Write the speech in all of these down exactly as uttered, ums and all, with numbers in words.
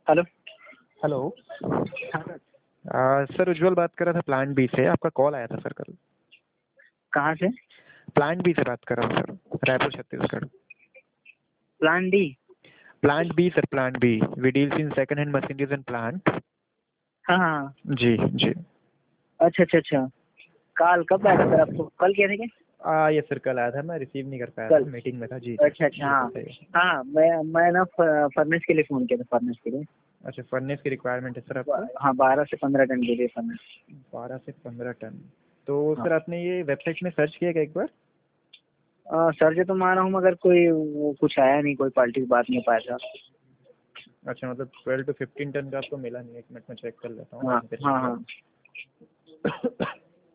Hello. Hello. हाँ sir. आ, sir Ujjwal बात कर रहा था प्लांट बी से। आपका कॉल आया था सर कल। कहाँ से? प्लांट बी से बात कर रहा हूँ sir, Raipur Chhattisgarh. Plan D? Plant B sir, plant B. We deals in second hand machineries and plant. हाँ हाँ। जी जी। अच्छा अच्छा अच्छा। कॉल कब आया था सर आपको? कल किए थे क्या? आ, ये सर कल आया था, मैं रिसीव नहीं कर पाया था, कल? मीटिंग में था। जी जी अच्छा अच्छा। जी हाँ बताइए। हाँ, मैं मैं ना फर्नेस के लिए फ़ोन किया था, फर्नेस के लिए। अच्छा, फर्नेस की रिक्वायरमेंट है सर आपको? हाँ, बारह से पंद्रह टन के लिए फर्नेस। बारह से पंद्रह टन। तो हाँ। सर आपने ये वेबसाइट में सर्च किया क्या एक बार? आ, सर जो तो मान रहा हूँ, मगर कोई वो कुछ आया नहीं, कोई क्वालिटी की बात नहीं पाया था। अच्छा, मतलब ट्वेल्व टू फिफ्टीन टन का आपको मिला नहीं? एक मिनट में चेक कर लेता हूँ हाँ कहीं पे हाँ लिखा हाँ। है।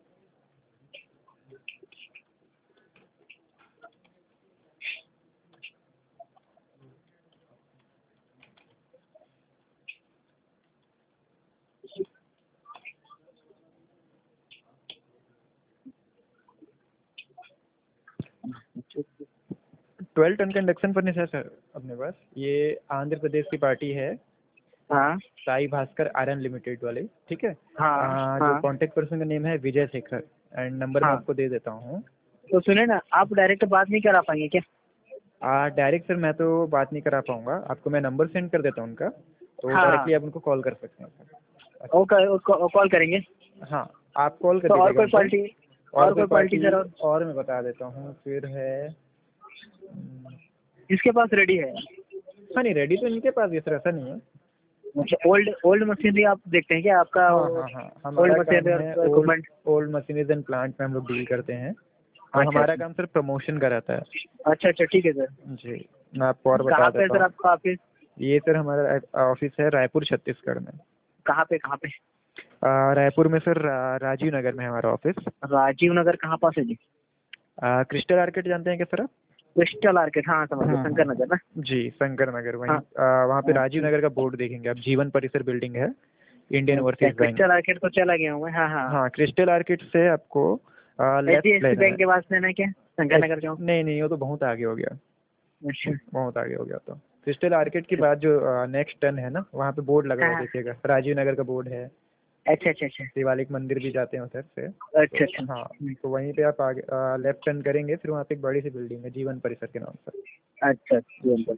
ट्वेल्व टन का इंडक्शन फर्नेस है सर अपने पास। ये आंध्र प्रदेश की पार्टी है, हाँ साई भास्कर आयरन लिमिटेड वाले। ठीक है। हाँ आ, जो हाँ कांटेक्ट पर्सन का नेम है विजय शेखर, एंड नंबर मैं हाँ। आपको दे देता हूँ। तो सुने ना, आप डायरेक्ट बात नहीं करा पाएंगे क्या? आ डायरेक्ट सर मैं तो बात नहीं करा पाऊंगा, आपको मैं नंबर सेंड कर देता हूँ उनका, तो हाँ हाँ। डायरेक्टली आप उनको कॉल कर सकते हैं सर। वो कॉल करेंगे। हाँ, आप कॉल कर तो और दीजिएगा कोई उनको। क्वालिटी? और और कोई कोई क्वालिटी पार्टी सर? और और मैं बता देता हूँ फिर है। इसके पास रेडी है? हाँ नहीं, रेडी तो इनके पास ये सर, ऐसा नहीं है। अच्छा, ओल्ड ओल्ड मशीनरी आप देखते हैं क्या? आपका हाँ हाँ हाँ, ओल्ड हमारा काम मशीनरी है और old equipment? Old machineries and plant में हम लोग डील करते हैं। तो अच्छा हमारा अच्छा काम सर प्रमोशन का रहता है। अच्छा अच्छा, ठीक है सर। जी, मैं आपको और बता कहाँ पे है देता सर हूँ। आपका ऑफिस? ये सर हमारा ऑफिस है रायपुर छत्तीसगढ़ में। कहाँ पे कहाँ पे? आ, रायपुर में सर, रा- राजीव नगर में है हमारा ऑफिस। राजीव नगर कहाँ पास है जी? आ, क्रिस्टल आर्किड जानते हैं क्या सर आप? क्रिस्टल आर्केट, हाँ समझ गया, हम्म शंकर नगर ना? हम्म। जी, शंकर नगर वहीं। हाँ आ, वहाँ पे हाँ, राजीव ठीक। नगर का बोर्ड देखेंगे आप, जीवन परिसर बिल्डिंग है, इंडियन अच्छा, ओवरसीज बैंक। क्रिस्टल आर्केट तो चला गया हूँ मैं। हाँ हाँ। हाँ, क्रिस्टल आर्किड से आपको H D left F C लेना है। बैंक के पास लेना है क्या, शंकर एच नगर जाऊँ? नहीं नहीं, वो तो बहुत आगे हो गया। अच्छा बहुत आगे हो गया। तो क्रिस्टल आर्किड के बाद जो नेक्स्ट टर्न है ना, वहाँ पे बोर्ड लगा हाँ हुआ हाँ। देखिएगा, राजीव नगर का बोर्ड है। अच्छा अच्छा अच्छा शिवालिक मंदिर भी जाते हैं उधर से। अच्छा तो अच्छा। हाँ, हम्म, तो वहीं पे आप आगे लेफ्ट टर्न करेंगे, फिर वहाँ पे एक बड़ी सी बिल्डिंग है जीवन परिसर के नाम से। अच्छा अच्छा,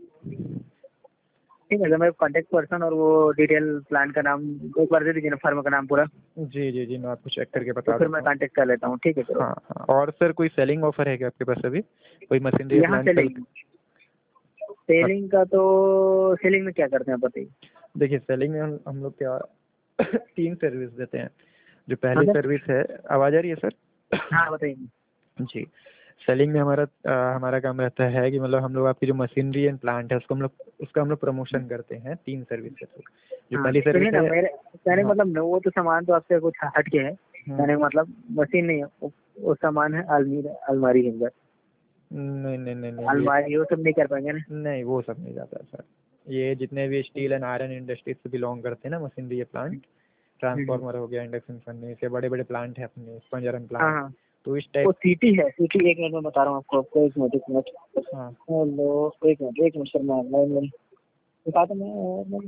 ठीक है सर। मैं कॉन्टेक्ट पर्सन और वो डिटेल प्लान का नाम एक बार दे दीजिए ना, फर्म का नाम पूरा। जी जी जी, मैं आपको चेक करके तो बता फिर मैं देता हूँ। कांटेक्ट कर लेता हूँ, ठीक है सर। हाँ हाँ, और सर कोई सेलिंग ऑफर है क्या आपके पास अभी? कोई मशीनरी या यहाँ प्लांट सेल? सेलिंग सेलिंग का तो सेलिंग में क्या करते हैं आप बताइए? देखिए, सेलिंग में हम हम लोग क्या तीन सर्विस देते हैं। जो हाँ पहली सर। सर्विस है, आवाज़ आ रही है सर? हाँ बताइए। जी, सेलिंग में हमारा अ, हमारा काम रहता है कि मतलब हम लोग आपकी जो मशीनरी एंड प्लांट है उसको हम लोग उसका हम लोग प्रमोशन करते हैं तीन सर्विस के थ्रू। जो हाँ पहली सर्विस सुनिए ना, है। मेरे कहने का हाँ। मतलब न, वो तो सामान तो आपसे कुछ हट के है। हम्म, कहने का मतलब मशीन नहीं है वो, वो सामान है अलमीरा, अलमारी है सर। नहीं नहीं नहीं नहीं, ये अलमारी वो सब नहीं कर पाएंगे ना? नहीं, वो सब नहीं जाता है सर। ये जितने भी स्टील एंड आयरन इंडस्ट्रीज से बिलोंग करते हैं ना मशीनरी ये प्लांट, हम्म, ट्रांसफार्मर हो गया, इंडक्शन फर्नेस, ये बड़े बड़े प्लांट हैं अपने, स्पंज आयरन हाँ प्लांट। हाँ। तो इस वो टाइप। सीटी है, सीटी एक मिनट में बता रहा हूँ आपको आपको एक मिनट एक मिनट। हाँ हेलो, एक मिनट एक मिनट सर, मैं लाइन में बता तो मैं।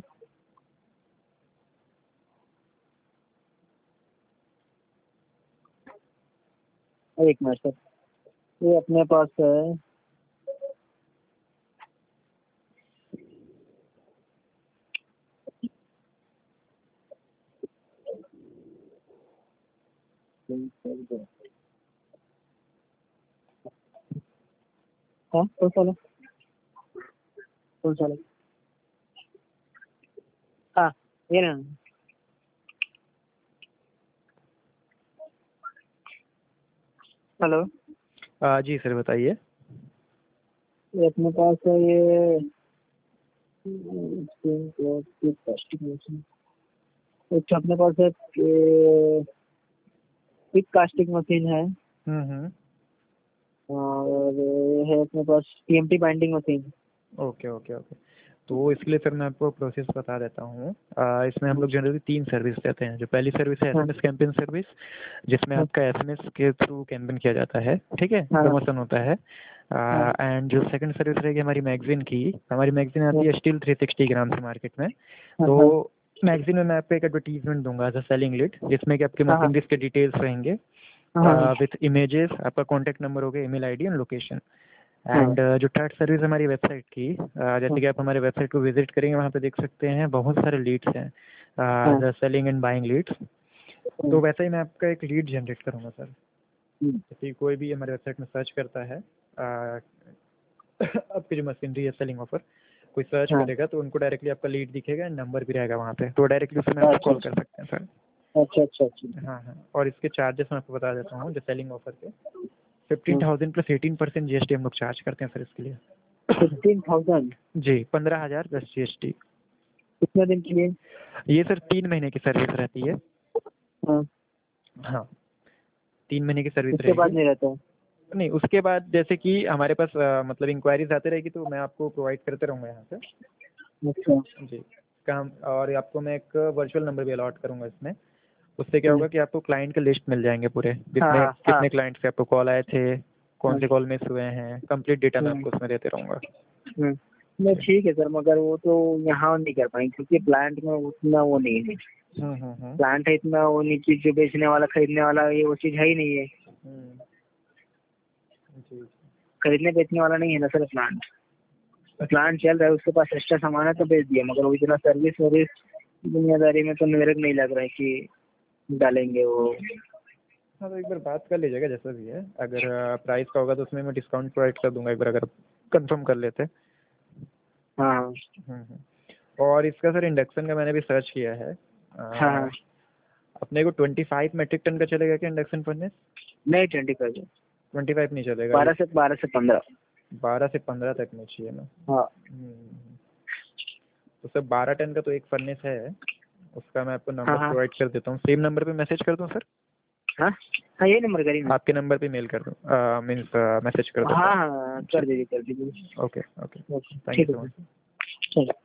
एक मिनट सर, ये अपने पास है। हाँ कौन सा वाला? कौन सा वाला? हाँ, ये ना। हेलो। आ, जी सर बताइए। ये अपने पास है ये प्लास्टिक मशीन। एक अपने पास है पिक कास्टिंग मशीन है। हम्म हम्म। और ये है अपने पास TMT binding machine. Okay okay okay. तो इसके लिए सर मैं आपको प्रोसेस बता देता हूँ। आ, इसमें हम लोग जनरली तीन सर्विस देते हैं। जो पहली सर्विस है हाँ एसएमएस कैंपेन सर्विस, जिसमें हाँ आपका एसएमएस के थ्रू कैंपेन किया जाता है। ठीक है, हाँ प्रमोशन होता है। एंड जो सेकंड सर्विस रहेगी हमारी मैगजीन की, हमारी मैगजीन आती है स्टील थ्री सिक्सटी ग्राम से मार्केट में। तो मैगजीन में मैं आपको एक एडवर्टीजमेंट दूंगा एज अ सेलिंग लीड, जिसमें कि आपके मशीनरी के डिटेल्स रहेंगे विथ इमेजेस, आपका कॉन्टैक्ट नंबर होगा, email ID and location. And जो थर्ड सर्विस हमारी वेबसाइट की, uh, जैसे कि आप हमारे वेबसाइट को विजिट करेंगे, वहाँ पे देख सकते हैं बहुत सारे लीड्स हैं, सेलिंग एंड बाइंग लीड्स। तो वैसे ही मैं आपका एक लीड जनरेट करूँगा सर। जैसे कोई भी हमारे वेबसाइट में सर्च करता है uh, आपकी जो मशीनरी है सेलिंग ऑफर, कोई सर्च करेगा तो उनको डायरेक्टली आपका लीड दिखेगा, नंबर भी रहेगा वहाँ पे, तो डायरेक्टली उससे मैं आपको कॉल कर सकते हैं सर। अच्छा अच्छा अच्छा। हाँ हाँ। और इसके चार्जेस मैं आपको बता देता हूँ, जो सेलिंग ऑफर के fifteen thousand plus eighteen percent G S T हम लोग चार्ज करते हैं सर इसके लिए। फिफ्टीन थाउजेंड जी, पंद्रह हज़ार प्लस जी एस टी। कितने दिन के लिए? ये सर तीन महीने की सर्विस रहती है। हाँ, हाँ तीन महीने की सर्विस उसके बाद रहेगी। नहीं रहता है? नहीं, उसके बाद जैसे कि हमारे पास आ, मतलब इंक्वायरीज आते रहेगी तो मैं आपको प्रोवाइड करते रहूँगा यहाँ से। अच्छा जी काम, और आपको मैं एक वर्चुअल नंबर भी अलॉट करूँगा इसमें। उससे क्या होगा कि आपको क्लाइंट के लिस्ट मिल जाएंगे पूरे, जिसमें हाँ, हाँ, कितने क्लाइंट से आपको कॉल आए थे, कौन से हाँ, कॉल मिस हुए हैं, कंप्लीट डेटा मैं हम्म, आपको उसमें देते रहूँगा। हम्म। नहीं ठीक है सर, मगर वो तो यहाँ नहीं कर पाएंगे क्योंकि प्लांट में उतना वो नहीं है। हम्म हम्म हम्म प्लांट है इतना, वो नहीं चीज जो बेचने वाला खरीदने वाला ये वो चीज है ही नहीं है। हम्म, जी खरीदने बेचने वाला नहीं है ना सर प्लांट। प्लांट चल रहा है, उसके पास एक्स्ट्रा सामान है तो बेच दिया, मगर वो इतना सर्विस वर्विस दुनियादारी में तो मेरे को नहीं लग रहा है कि डालेंगे वो। हाँ तो एक बार बात कर लीजिएगा जैसा भी है, अगर प्राइस का होगा तो उसमें मैं डिस्काउंट प्रोवाइड कर दूंगा एक बार अगर कंफर्म कर लेते। हाँ हम्म हम्म। और इसका सर इंडक्शन का मैंने भी सर्च किया है। आ, हाँ। अपने को ट्वेंटी फाइव मेट्रिक टन का चलेगा क्या इंडक्शन फर्नेस? नहीं ट्वेंटी फाइव, ट्वेंटी फाइव नहीं चलेगा, बारह से बारह से पंद्रह। बारह से पंद्रह तक में चाहिए ना? हाँ हम्म, तो सर बारह टन का तो एक फर्नेस है, उसका मैं आपको हाँ नंबर हाँ प्रोवाइड कर देता हूँ। सेम नंबर पे मैसेज कर दूँ सर? हाँ हाँ, ये नंबर करिए ना। आपके नंबर पे मेल कर दूँ, मीन्स मैसेज कर देता हाँ हूँ। हाँ कर दीजिए कर दीजिए। Okay okay, okay thank you ठीक है सो सर, मच। चलो।